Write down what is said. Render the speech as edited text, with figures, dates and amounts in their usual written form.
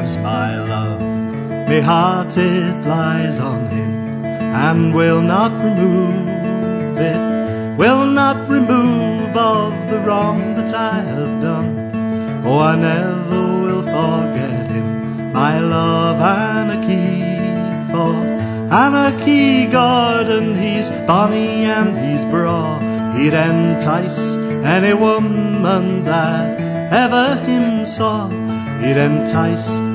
is my love. Me heart it lies on him, and will not remove it, will not remove of the wrong that I have done. Oh, I never will forget him, my love Anarchy, for Anarchy Gordon, he's bonny and he's braw. He'd entice any woman that ever him saw. He'd entice